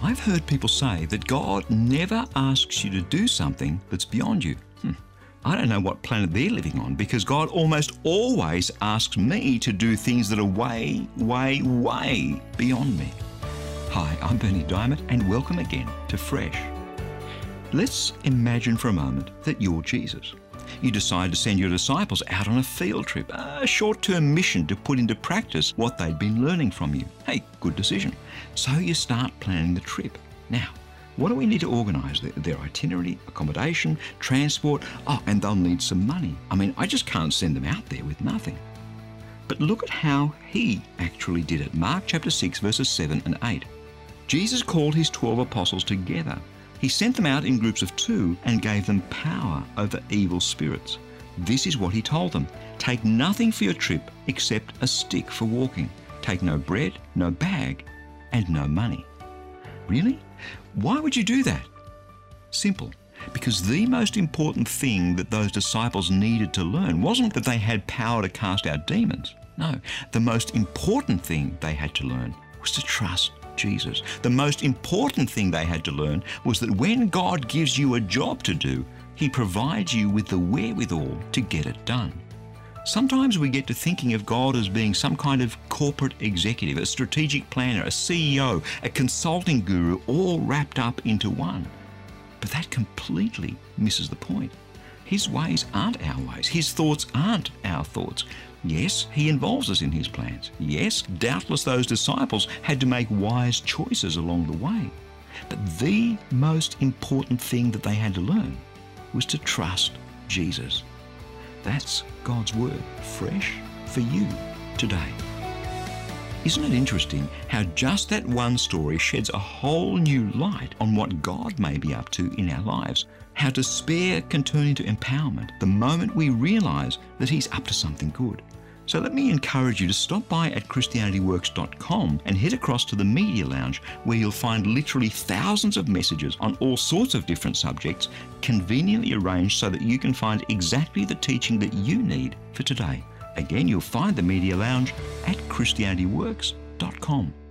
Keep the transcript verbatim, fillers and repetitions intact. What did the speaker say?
I've heard people say that God never asks you to do something that's beyond you. Hmm. I don't know what planet they're living on, because God almost always asks me to do things that are way, way, way beyond me. Hi, I'm Berni Dymet, and welcome again to Fresh. Let's imagine for a moment that you're Jesus. You decide to send your disciples out on a field trip, a short-term mission to put into practice what they'd been learning from you. Hey, good decision. So you start planning the trip. Now, what do we need to organise? Their, their itinerary, accommodation, transport, oh, and they'll need some money. I mean, I just can't send them out there with nothing. But look at how he actually did it. Mark chapter six, verses seven and eight. Jesus called his twelve apostles together. He sent them out in groups of two and gave them power over evil spirits. This is what he told them. Take nothing for your trip except a stick for walking. Take no bread, no bag, and no money. Really? Why would you do that? Simple. Because the most important thing that those disciples needed to learn wasn't that they had power to cast out demons. No, the most important thing they had to learn was to trust Jesus. The most important thing they had to learn was that when God gives you a job to do, he provides you with the wherewithal to get it done. Sometimes we get to thinking of God as being some kind of corporate executive, a strategic planner, a C E O, a consulting guru, all wrapped up into one. But that completely misses the point. His ways aren't our ways. His thoughts aren't our thoughts. Yes, he involves us in his plans. Yes, doubtless those disciples had to make wise choices along the way. But the most important thing that they had to learn was to trust Jesus. That's God's word, fresh for you today. Isn't it interesting how just that one story sheds a whole new light on what God may be up to in our lives? How despair can turn into empowerment the moment we realise that he's up to something good. So let me encourage you to stop by at Christianity Works dot com and head across to the Media Lounge, where you'll find literally thousands of messages on all sorts of different subjects, conveniently arranged so that you can find exactly the teaching that you need for today. Again, you'll find the Media Lounge at Christianity Works dot com.